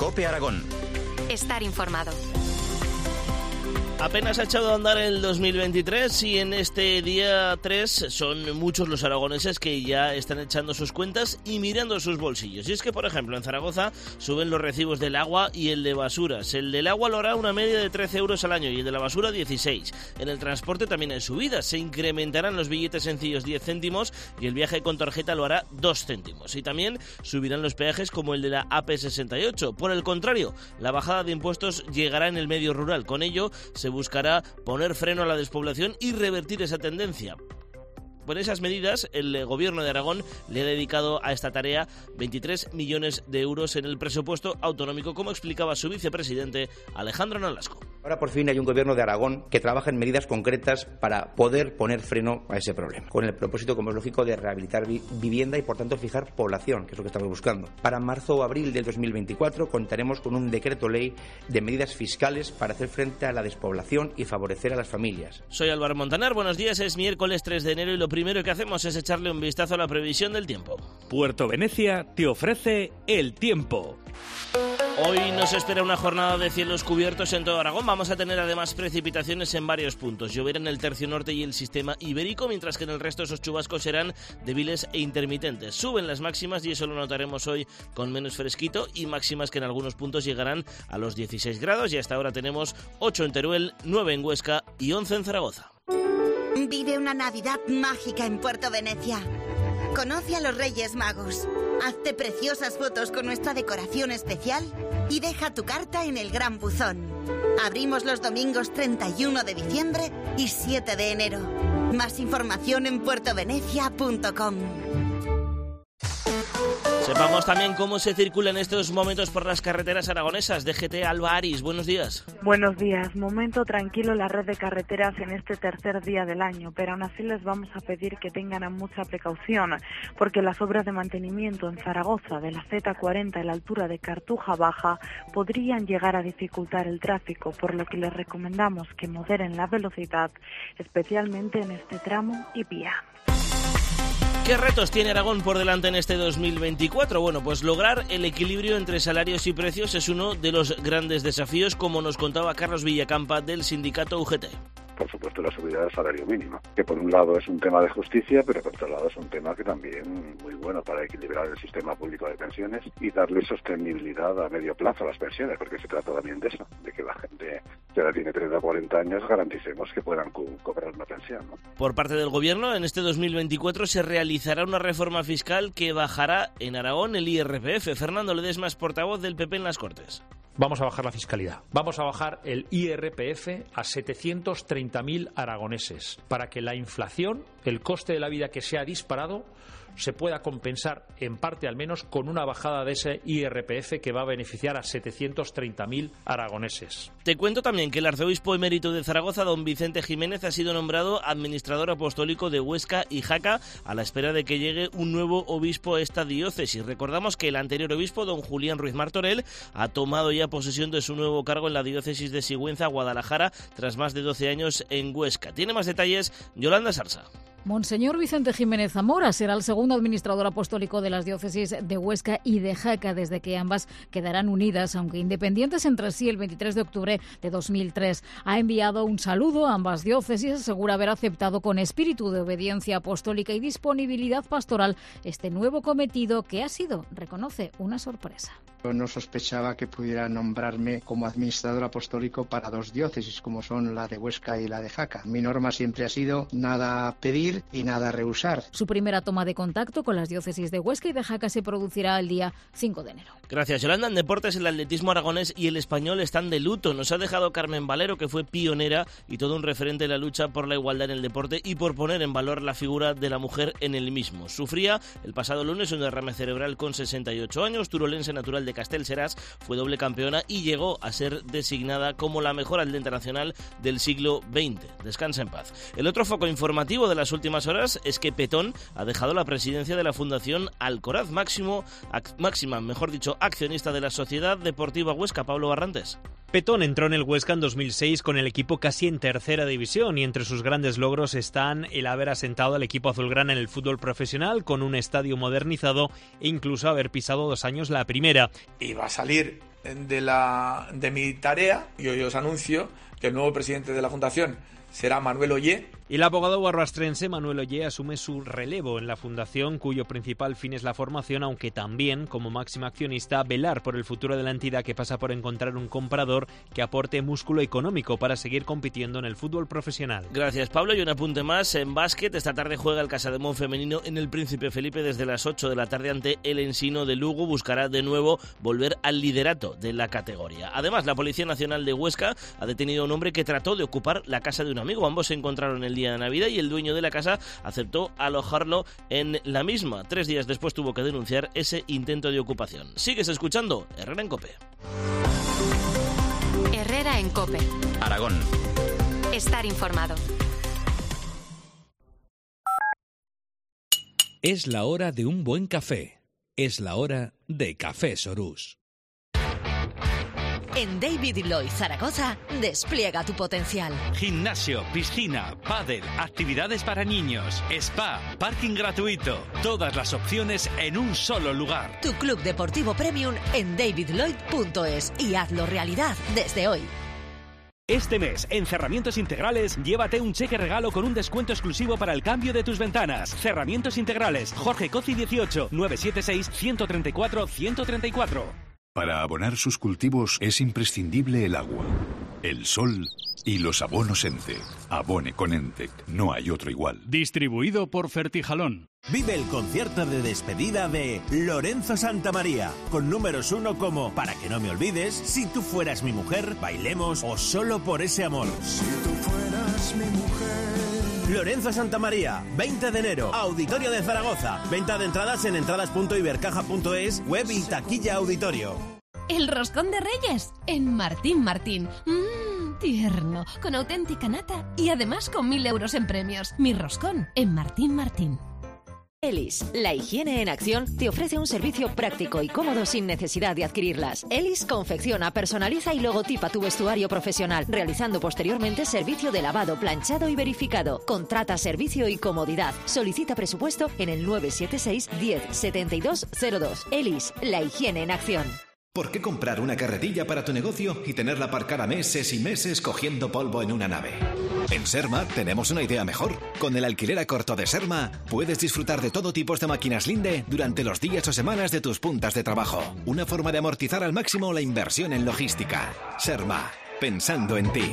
COPE Aragón. Estar informado. Apenas ha echado a andar el 2023 y en este día 3 son muchos los aragoneses que ya están echando sus cuentas y mirando sus bolsillos. Y es que, por ejemplo, en Zaragoza suben los recibos del agua y el de basuras. El del agua lo hará una media de 13 euros al año y el de la basura 16. En el transporte también hay subidas. Se incrementarán los billetes sencillos 10 céntimos y el viaje con tarjeta lo hará 2 céntimos. Y también subirán los peajes como el de la AP68. Por el contrario, la bajada de impuestos llegará en el medio rural. Con ello se buscará poner freno a la despoblación y revertir esa tendencia. Por esas medidas, el Gobierno de Aragón le ha dedicado a esta tarea 23 millones de euros en el presupuesto autonómico, como explicaba su vicepresidente Alejandro Nolasco. Ahora por fin hay un Gobierno de Aragón que trabaja en medidas concretas para poder poner freno a ese problema, con el propósito, como es lógico, de rehabilitar vivienda y, por tanto, fijar población, que es lo que estamos buscando. Para marzo o abril del 2024 contaremos con un decreto ley de medidas fiscales para hacer frente a la despoblación y favorecer a las familias. Soy Álvaro Montaner, buenos días, es miércoles 3 de enero y lo primero que hacemos es echarle un vistazo a la previsión del tiempo. Puerto Venecia te ofrece el tiempo. Hoy nos espera una jornada de cielos cubiertos en todo Aragón. Vamos a tener además precipitaciones en varios puntos. Llover en el tercio norte y el sistema ibérico, mientras que en el resto esos chubascos serán débiles e intermitentes. Suben las máximas y eso lo notaremos hoy con menos fresquito y máximas que en algunos puntos llegarán a los 16 grados. Y hasta ahora tenemos 8 en Teruel, 9 en Huesca y 11 en Zaragoza. Vive una Navidad mágica en Puerto Venecia. Conoce a los Reyes Magos. Hazte preciosas fotos con nuestra decoración especial y deja tu carta en el Gran Buzón. Abrimos los domingos 31 de diciembre y 7 de enero. Más información en puertovenecia.com. Sepamos también cómo se circula en estos momentos por las carreteras aragonesas. DGT Alba Aris, buenos días. Buenos días. Momento tranquilo en la red de carreteras en este tercer día del año, pero aún así les vamos a pedir que tengan mucha precaución, porque las obras de mantenimiento en Zaragoza de la Z40 a la altura de Cartuja Baja podrían llegar a dificultar el tráfico, por lo que les recomendamos que moderen la velocidad, especialmente en este tramo y vía. ¿Qué retos tiene Aragón por delante en este 2024? Bueno, pues lograr el equilibrio entre salarios y precios es uno de los grandes desafíos, como nos contaba Carlos Villacampa del sindicato UGT. Por supuesto, la subida del salario mínimo, que por un lado es un tema de justicia, pero por otro lado es un tema que también muy bueno para equilibrar el sistema público de pensiones y darle sostenibilidad a medio plazo a las pensiones, porque se trata también de eso, de que la gente que ahora tiene 30 o 40 años garanticemos que puedan cobrar una pensión, ¿no? Por parte del Gobierno, en este 2024 se realizará una reforma fiscal que bajará en Aragón el IRPF. Fernando Ledesma es portavoz del PP en las Cortes. Vamos a bajar la fiscalidad. Vamos a bajar el IRPF a 730.000 aragoneses para que la inflación, el coste de la vida que se ha disparado, se pueda compensar en parte al menos con una bajada de ese IRPF que va a beneficiar a 730.000 aragoneses. Te cuento también que el arzobispo emérito de Zaragoza, don Vicente Jiménez, ha sido nombrado administrador apostólico de Huesca y Jaca a la espera de que llegue un nuevo obispo a esta diócesis. Recordamos que el anterior obispo, don Julián Ruiz Martorell, ha tomado ya posesión de su nuevo cargo en la diócesis de Sigüenza, Guadalajara, tras más de 12 años en Huesca. Tiene más detalles Yolanda Sarsa. Monseñor Vicente Jiménez Zamora será el segundo administrador apostólico de las diócesis de Huesca y de Jaca, desde que ambas quedarán unidas, aunque independientes entre sí, el 23 de octubre de 2003. Ha enviado un saludo a ambas diócesis, asegura haber aceptado con espíritu de obediencia apostólica y disponibilidad pastoral este nuevo cometido que ha sido, reconoce, una sorpresa. No sospechaba que pudiera nombrarme como administrador apostólico para dos diócesis, como son la de Huesca y la de Jaca. Mi norma siempre ha sido nada pedir y nada rehusar. Su primera toma de contacto con las diócesis de Huesca y de Jaca se producirá el día 5 de enero. Gracias, Yolanda. En deportes, el atletismo aragonés y el español están de luto. Nos ha dejado Carmen Valero, que fue pionera y todo un referente en la lucha por la igualdad en el deporte y por poner en valor la figura de la mujer en el mismo. Sufría el pasado lunes un derrame cerebral con 68 años. Turolense natural de Castellseràs, fue doble campeona y llegó a ser designada como la mejor atleta nacional del siglo XX. Descansa en paz. El otro foco informativo de las últimas horas es que Petón ha dejado la presidencia de la Fundación Alcoraz, máxima, accionista de la Sociedad Deportiva Huesca. Pablo Barrantes. Petón entró en el Huesca en 2006 con el equipo casi en tercera división y entre sus grandes logros están el haber asentado al equipo azulgrana en el fútbol profesional con un estadio modernizado e incluso haber pisado 2 años la primera. Y va a salir de mi tarea, yo os anuncio que el nuevo presidente de la Fundación será Manuel Ollé. Y el abogado barbastrense Manuel Ollé asume su relevo en la fundación, cuyo principal fin es la formación, aunque también, como máximo accionista, velar por el futuro de la entidad, que pasa por encontrar un comprador que aporte músculo económico para seguir compitiendo en el fútbol profesional. Gracias, Pablo. Y un apunte más en básquet. Esta tarde juega el Casademón femenino en el Príncipe Felipe desde las 8 de la tarde ante el Ensino de Lugo. Buscará de nuevo volver al liderato de la categoría. Además, la Policía Nacional de Huesca ha detenido a un hombre que trató de ocupar la casa de un amigo. Ambos se encontraron el día de Navidad y el dueño de la casa aceptó alojarlo en la misma. 3 días después tuvo que denunciar ese intento de ocupación. Sigues escuchando Herrera en COPE. Herrera en COPE. Aragón. Estar informado. Es la hora de un buen café. Es la hora de Café Sorús. En David Lloyd Zaragoza, despliega tu potencial. Gimnasio, piscina, pádel, actividades para niños, spa, parking gratuito. Todas las opciones en un solo lugar. Tu club deportivo premium en davidlloyd.es y hazlo realidad desde hoy. Este mes, en Cerramientos Integrales, llévate un cheque regalo con un descuento exclusivo para el cambio de tus ventanas. Cerramientos Integrales, Jorge Coci 18, 976-134-134. Para abonar sus cultivos es imprescindible el agua, el sol y los abonos Ente. Abone con Entec, no hay otro igual. Distribuido por Fertijalón. Vive el concierto de despedida de Lorenzo Santamaría, con números 1 como Para que no me olvides, Si tú fueras mi mujer, Bailemos o Solo por ese amor. Si tú fueras mi mujer. Lorenzo Santamaría, 20 de enero, Auditorio de Zaragoza. Venta de entradas en entradas.ibercaja.es, web y taquilla auditorio. El roscón de Reyes en Martín Martín. Tierno, con auténtica nata y además con 1.000 euros en premios. Mi roscón en Martín Martín. Elis, la higiene en acción, te ofrece un servicio práctico y cómodo sin necesidad de adquirirlas. Elis confecciona, personaliza y logotipa tu vestuario profesional, realizando posteriormente servicio de lavado, planchado y verificado. Contrata servicio y comodidad. Solicita presupuesto en el 976 10 72 02. Elis, la higiene en acción. ¿Por qué comprar una carretilla para tu negocio y tenerla aparcada meses y meses cogiendo polvo en una nave? En Serma tenemos una idea mejor. Con el alquiler a corto de Serma puedes disfrutar de todo tipo de máquinas Linde durante los días o semanas de tus puntas de trabajo. Una forma de amortizar al máximo la inversión en logística. Serma, pensando en ti.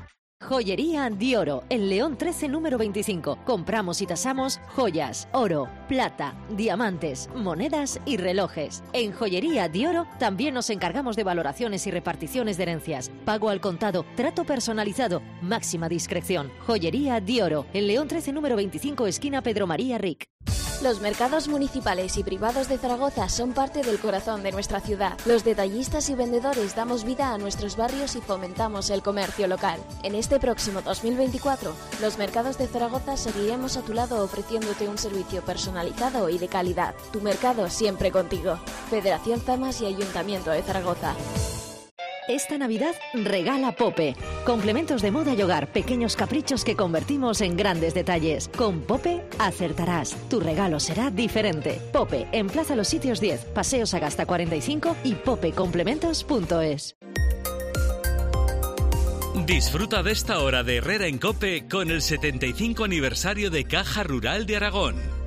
Joyería Di Oro, en León 13, número 25. Compramos y tasamos joyas, oro, plata, diamantes, monedas y relojes. En Joyería Di Oro también nos encargamos de valoraciones y reparticiones de herencias. Pago al contado, trato personalizado, máxima discreción. Joyería Di Oro, en León 13, número 25, esquina Pedro María Ric. Los mercados municipales y privados de Zaragoza son parte del corazón de nuestra ciudad. Los detallistas y vendedores damos vida a nuestros barrios y fomentamos el comercio local. En este próximo 2024, los mercados de Zaragoza seguiremos a tu lado ofreciéndote un servicio personalizado y de calidad. Tu mercado siempre contigo. Federación Zamas y Ayuntamiento de Zaragoza. Esta Navidad regala Pope. Complementos de moda y hogar, pequeños caprichos que convertimos en grandes detalles. Con Pope acertarás. Tu regalo será diferente. Pope, en Plaza Los Sitios 10, Paseo Sagasta 45 y popecomplementos.es. Disfruta de esta hora de Herrera en COPE con el 75 aniversario de Caja Rural de Aragón.